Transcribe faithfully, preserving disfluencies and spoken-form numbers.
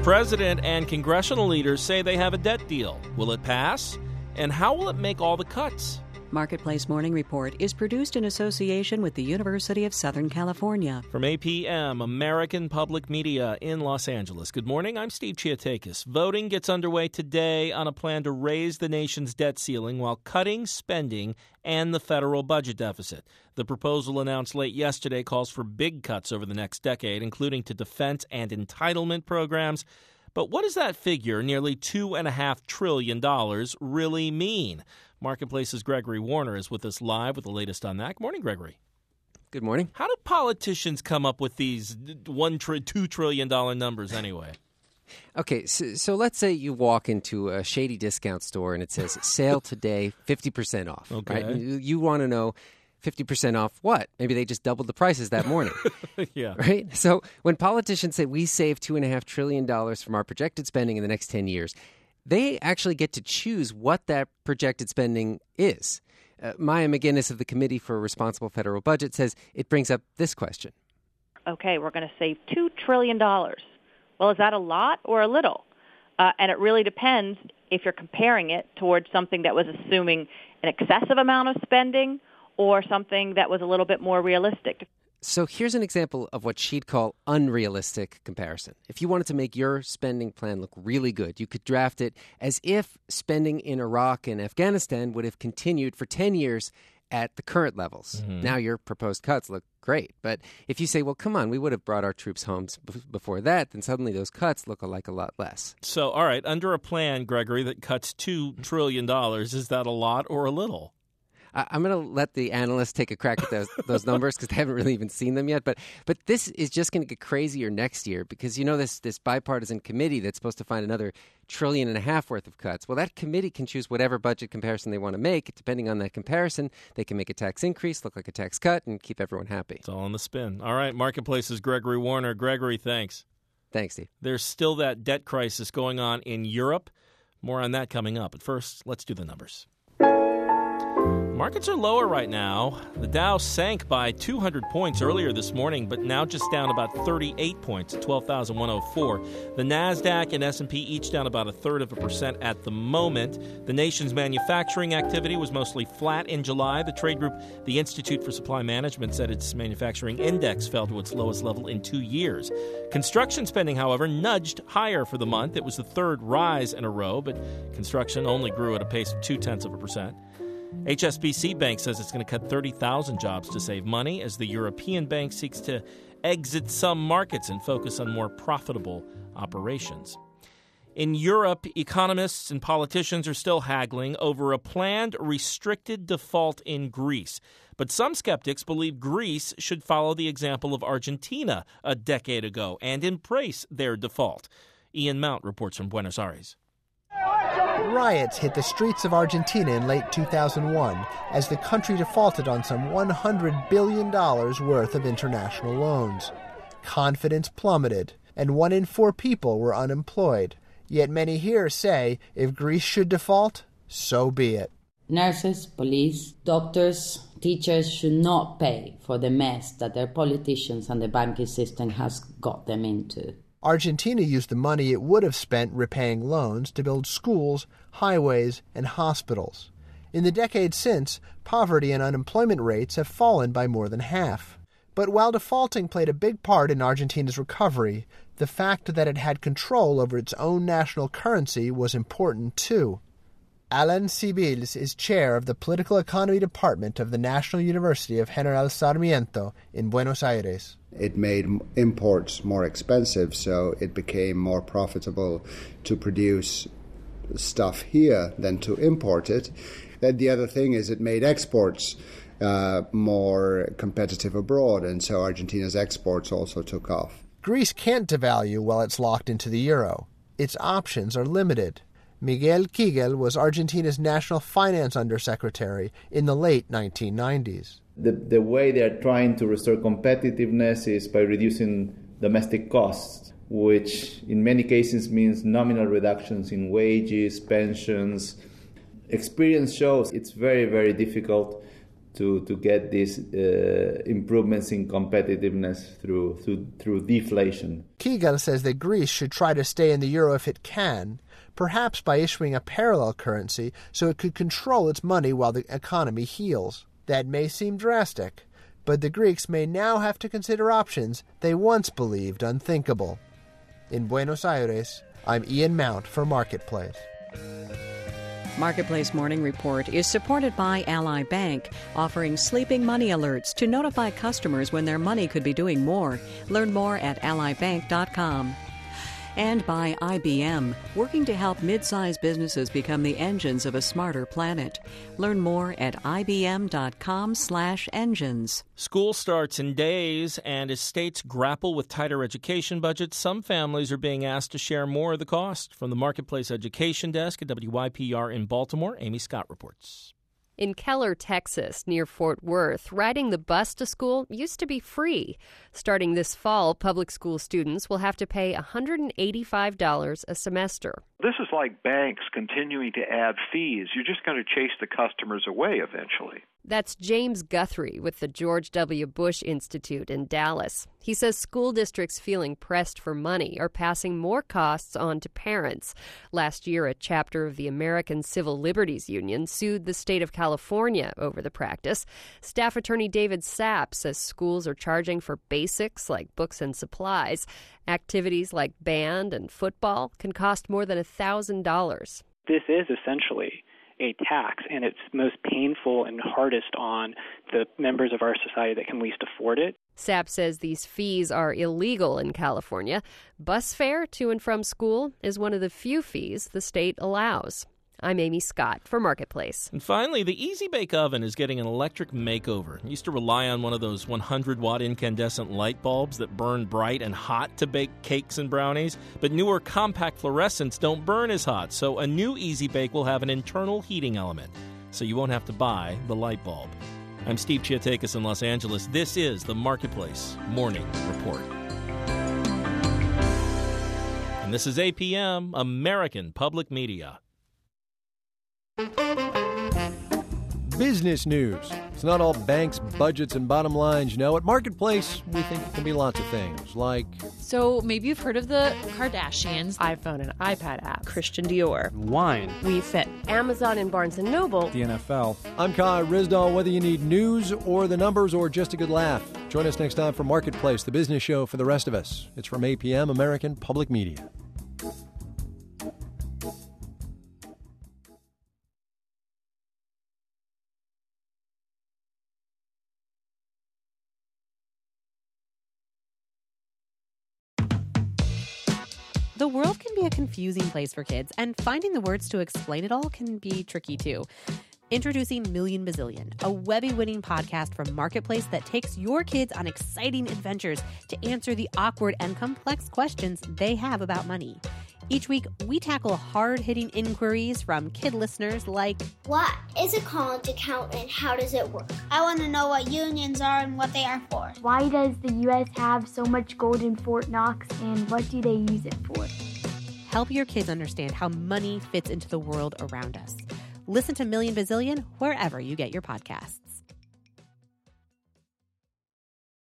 president and congressional leaders say they have a debt deal. Will it pass? And how will it make all the cuts? Marketplace Morning Report is produced in association with the University of Southern California. From A P M, American Public Media in Los Angeles. Good morning, I'm Steve Chiatakis. Voting gets underway today on a plan to raise the nation's debt ceiling while cutting spending and the federal budget deficit. The proposal announced late yesterday calls for big cuts over the next decade, including to defense and entitlement programs. But what does that figure, nearly two point five trillion dollars, really mean? Marketplace's Gregory Warner is with us live with the latest on that. Good morning, Gregory. Good morning. How do politicians come up with these one, two trillion dollars numbers anyway? Okay, so, so let's say you walk into a shady discount store and it says, sale today, fifty percent off. Okay. Right? You, you want to know fifty percent off what? Maybe they just doubled the prices that morning. Yeah. Right? So when politicians say we save two point five trillion dollars from our projected spending in the next ten years, they actually get to choose what that projected spending is. Uh, Maya McGinnis of the Committee for a Responsible Federal Budget says it brings up this question. Okay, we're going to save two trillion dollars. Well, is that a lot or a little? Uh, and it really depends if you're comparing it towards something that was assuming an excessive amount of spending or something that was a little bit more realistic. So here's an example of what she'd call unrealistic comparison. If you wanted to make your spending plan look really good, you could draft it as if spending in Iraq and Afghanistan would have continued for ten years at the current levels. Mm-hmm. Now your proposed cuts look great. But if you say, well, come on, we would have brought our troops home b- before that, then suddenly those cuts look like a lot less. So, all right, under a plan, Gregory, that cuts two trillion dollars, is that a lot or a little? I'm going to let the analysts take a crack at those, those numbers because they haven't really even seen them yet. But but this is just going to get crazier next year because, you know, this this bipartisan committee that's supposed to find another trillion and a half worth of cuts. Well, that committee can choose whatever budget comparison they want to make. Depending on that comparison, they can make a tax increase, look like a tax cut, and keep everyone happy. It's all on the spin. All right, Marketplace's Gregory Warner. Gregory, thanks. Thanks, Steve. There's still that debt crisis going on in Europe. More on that coming up. But first, let's do the numbers. Markets are lower right now. The Dow sank by two hundred points earlier this morning, but now just down about thirty-eight points at twelve thousand one hundred four. The NASDAQ and S and P each down about a third of a percent at the moment. The nation's manufacturing activity was mostly flat in July. The trade group, the Institute for Supply Management, said its manufacturing index fell to its lowest level in two years. Construction spending, however, nudged higher for the month. It was the third rise in a row, but construction only grew at a pace of two-tenths of a percent. H S B C Bank says it's going to cut thirty thousand jobs to save money as the European bank seeks to exit some markets and focus on more profitable operations. In Europe, economists and politicians are still haggling over a planned restricted default in Greece. But some skeptics believe Greece should follow the example of Argentina a decade ago and embrace their default. Ian Mount reports from Buenos Aires. Riots hit the streets of Argentina in late two thousand one as the country defaulted on some one hundred billion dollars worth of international loans. Confidence plummeted, and one in four people were unemployed. Yet many here say if Greece should default, so be it. Nurses, police, doctors, teachers should not pay for the mess that their politicians and the banking system has got them into. Argentina used the money it would have spent repaying loans to build schools, highways, and hospitals. In the decades since, poverty and unemployment rates have fallen by more than half. But while defaulting played a big part in Argentina's recovery, the fact that it had control over its own national currency was important too. Alan Sibils is chair of the Political Economy Department of the National University of General Sarmiento in Buenos Aires. It made imports more expensive, so it became more profitable to produce stuff here than to import it. Then the other thing is it made exports uh, more competitive abroad, and so Argentina's exports also took off. Greece can't devalue while it's locked into the euro. Its options are limited. Miguel Kigel was Argentina's national finance undersecretary in the late nineteen nineties. The, the way they are trying to restore competitiveness is by reducing domestic costs, which in many cases means nominal reductions in wages, pensions. Experience shows it's very, very difficult to, to get these uh, improvements in competitiveness through, through through deflation. Keegan says that Greece should try to stay in the euro if it can, perhaps by issuing a parallel currency so it could control its money while the economy heals. That may seem drastic, but the Greeks may now have to consider options they once believed unthinkable. In Buenos Aires, I'm Ian Mount for Marketplace. Marketplace Morning Report is supported by Ally Bank, offering sleeping money alerts to notify customers when their money could be doing more. Learn more at ally bank dot com. And by I B M, working to help mid-sized businesses become the engines of a smarter planet. Learn more at I B M dot com slash engines. School starts in days, and as states grapple with tighter education budgets, some families are being asked to share more of the cost. From the Marketplace Education Desk at W Y P R in Baltimore, Amy Scott reports. In Keller, Texas, near Fort Worth, riding the bus to school used to be free. Starting this fall, public school students will have to pay one hundred eighty-five dollars a semester. This is like banks continuing to add fees. You're just going to chase the customers away eventually. That's James Guthrie with the George W. Bush Institute in Dallas. He says school districts feeling pressed for money are passing more costs on to parents. Last year, a chapter of the American Civil Liberties Union sued the state of California over the practice. Staff attorney David Sapp says schools are charging for basics like books and supplies. Activities like band and football can cost more than one thousand dollars. This is essentially a tax, and it's most painful and hardest on the members of our society that can least afford it. Sapp says these fees are illegal in California. Bus fare to and from school is one of the few fees the state allows. I'm Amy Scott for Marketplace. And finally, the Easy Bake Oven is getting an electric makeover. It used to rely on one of those one hundred watt incandescent light bulbs that burn bright and hot to bake cakes and brownies. But newer compact fluorescents don't burn as hot, so a new Easy Bake will have an internal heating element, so you won't have to buy the light bulb. I'm Steve Chiatakis in Los Angeles. This is the Marketplace Morning Report. And this is A P M, American Public Media. Business news. It's not all banks, budgets, and bottom lines, you know. At Marketplace, we think it can be lots of things, like... So maybe you've heard of the Kardashians. iPhone and iPad apps. Christian Dior. Wine. We Fit. Amazon and Barnes and Noble. The N F L. I'm Kai Rizdal. Whether you need news or the numbers or just a good laugh, join us next time for Marketplace, the business show for the rest of us. It's from A P M, American Public Media. The world can be a confusing place for kids, and finding the words to explain it all can be tricky too. Introducing Million Bazillion, a Webby-winning podcast from Marketplace that takes your kids on exciting adventures to answer the awkward and complex questions they have about money. Each week, we tackle hard-hitting inquiries from kid listeners like, what is a college account and how does it work? I want to know what unions are and what they are for. Why does the U S have so much gold in Fort Knox and what do they use it for? Help your kids understand how money fits into the world around us. Listen to Million Bazillion wherever you get your podcasts.